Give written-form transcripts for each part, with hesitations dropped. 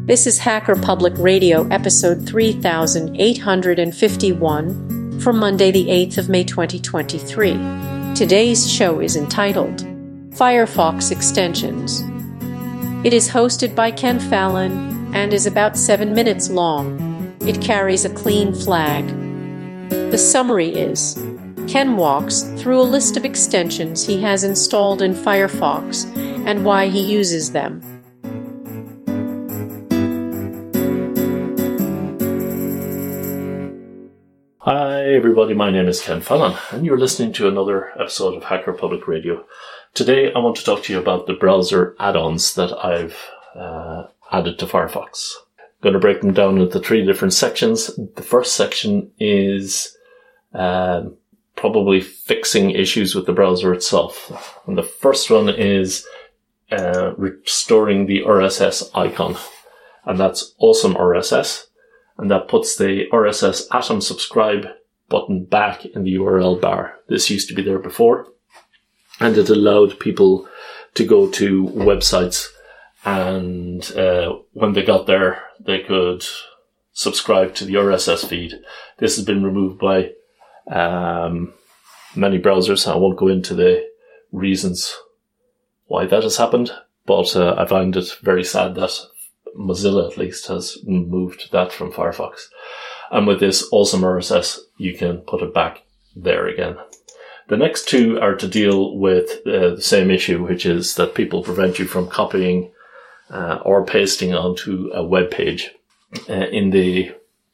This is Hacker Public Radio, episode 3851, for Monday, the 8th of May 2023. Today's show is entitled Firefox Extensions. It is hosted by Ken Fallon and is about 7 minutes long. It carries a clean flag. The summary is: Ken walks through a list of extensions he has installed in Firefox and why he uses them. Hi everybody, my name is Ken Fallon and you're listening to another episode of Hacker Public Radio. Today I want to talk to you about the browser add-ons that I've added to Firefox. I'm going to break them down into 3 different sections. The first section is probably fixing issues with the browser itself. And the first one is restoring the RSS icon. And that's Awesome RSS. And that puts the RSS Atom subscribe button back in the URL bar. This used to be there before, and it allowed people to go to websites and when they got there, they could subscribe to the RSS feed. This has been removed by many browsers. I won't go into the reasons why that has happened, but I find it very sad that Mozilla, at least, has removed that from Firefox. And with this Awesome RSS, you can put it back there again. The next 2 are to deal with the same issue, which is that people prevent you from copying or pasting onto a web page in the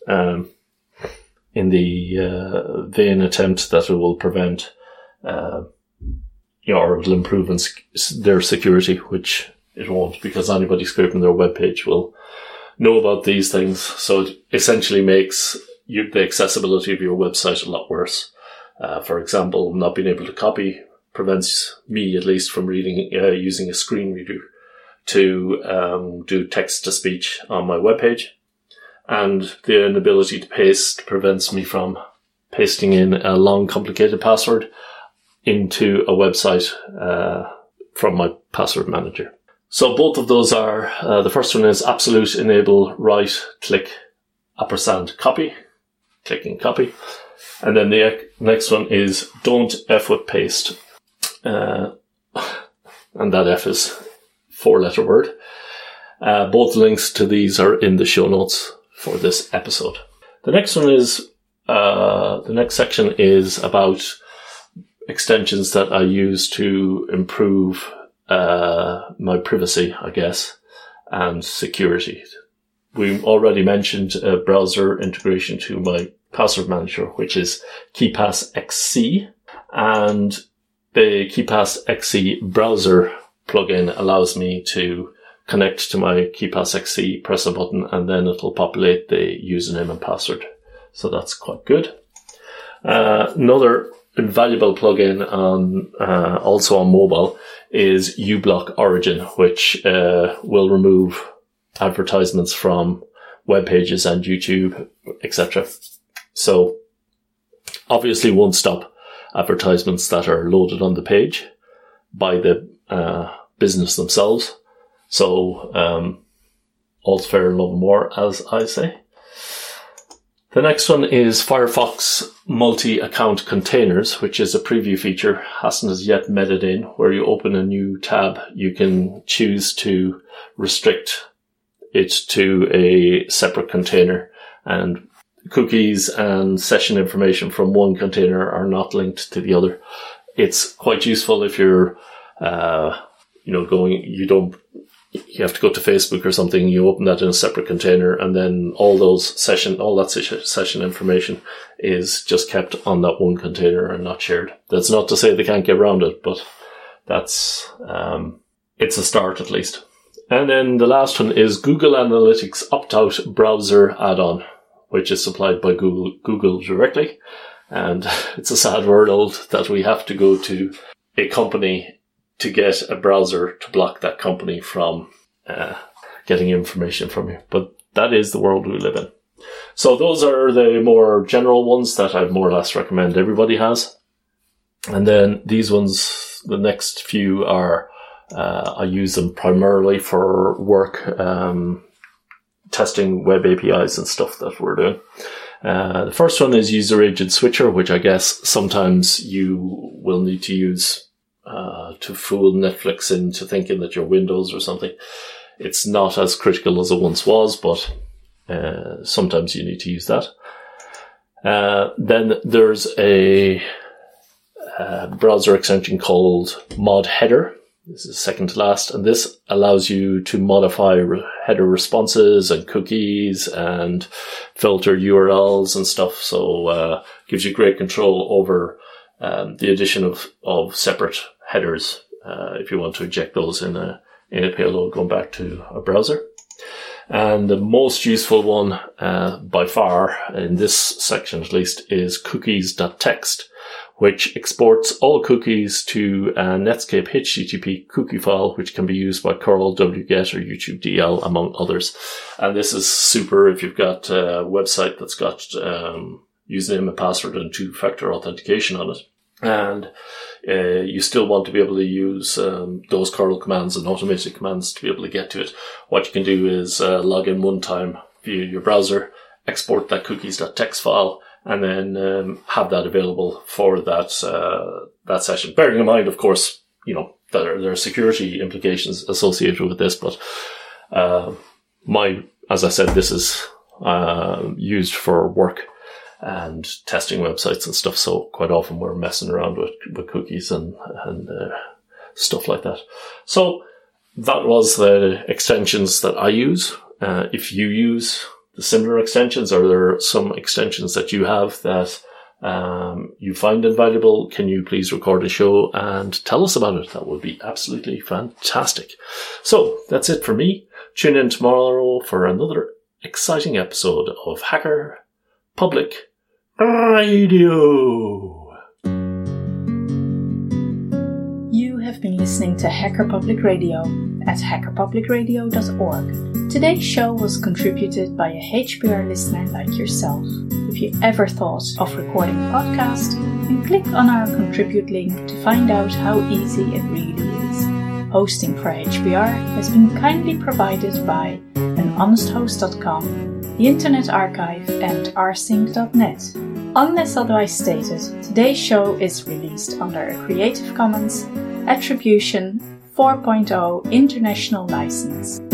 vain attempt that it will prevent, or it will improve their security, which it won't, because anybody scraping their web page will know about these things. So it essentially makes the accessibility of your website a lot worse. For example, not being able to copy prevents me, at least, from using a screen reader to do text-to-speech on my web page. And the inability to paste prevents me from pasting in a long, complicated password into a website from my password manager. So both of those are, the first one is absolute enable right click ampersand copy, clicking copy. And then the next one is don't F with paste. And that F is 4-letter word. Both links to these are in the show notes for this episode. The next one is, the next section is about extensions that I use to improve my privacy, I guess, and security. We already mentioned a browser integration to my password manager, which is KeePass XC, and the KeePass XC browser plugin allows me to connect to my KeePass XC, press a button, and then it'll populate the username and password. So that's quite good. Another invaluable plugin on also on mobile is uBlock Origin, which will remove advertisements from web pages and YouTube, etc. So obviously won't stop advertisements that are loaded on the page by the business themselves. So all's fair in love and war, as I say. The next one is Firefox multi-account containers, which is a preview feature, hasn't as yet meted in. Where you open a new tab, you can choose to restrict it to a separate container, and cookies and session information from one container are not linked to the other. It's quite useful if you're, you have to go to Facebook or something, you open that in a separate container, and then all that session information is just kept on that one container and not shared. That's not to say they can't get around it, but that's, it's a start at least. And then the last one is Google Analytics opt-out browser add-on, which is supplied by Google directly. And it's a sad world that we have to go to a company to get a browser to block that company from getting information from you. But that is the world we live in. So those are the more general ones that I'd more or less recommend everybody has. And then these ones, the next few are, I use them primarily for work, testing web APIs and stuff that we're doing. The first one is user agent switcher, which I guess sometimes you will need to use to fool Netflix into thinking that you're Windows or something. It's not as critical as it once was, but sometimes you need to use that. Then there's a browser extension called Mod Header. This is second to last, and this allows you to modify header responses and cookies and filter URLs and stuff. So gives you great control over the addition of separate headers if you want to inject those in a payload going back to a browser. And the most useful one by far, in this section at least, is cookies.txt, which exports all cookies to a Netscape HTTP cookie file, which can be used by curl, wget, or YouTube DL, among others. And this is super if you've got a website that's got username and password and two-factor authentication on it. And you still want to be able to use those curl commands and automated commands to be able to get to it. What you can do is log in one time via your browser, export that cookies.txt file, and then have that available for that session. Bearing in mind, of course, there are security implications associated with this, but as I said, this is used for work and testing websites and stuff. So quite often we're messing around with cookies and stuff like that. So that was the extensions that I use. If you use the similar extensions, or there are some extensions that you have that you find invaluable, can you please record a show and tell us about it? That would be absolutely fantastic. So that's it for me. Tune in tomorrow for another exciting episode of Hacker Public Radio. You have been listening to Hacker Public Radio at hackerpublicradio.org. Today's show was contributed by a HPR listener like yourself. If you ever thought of recording a podcast, then click on our contribute link to find out how easy it really is. Hosting for HPR has been kindly provided by anhonesthost.com, the Internet Archive, and rsync.net. Unless otherwise stated, today's show is released under a Creative Commons Attribution 4.0 International License.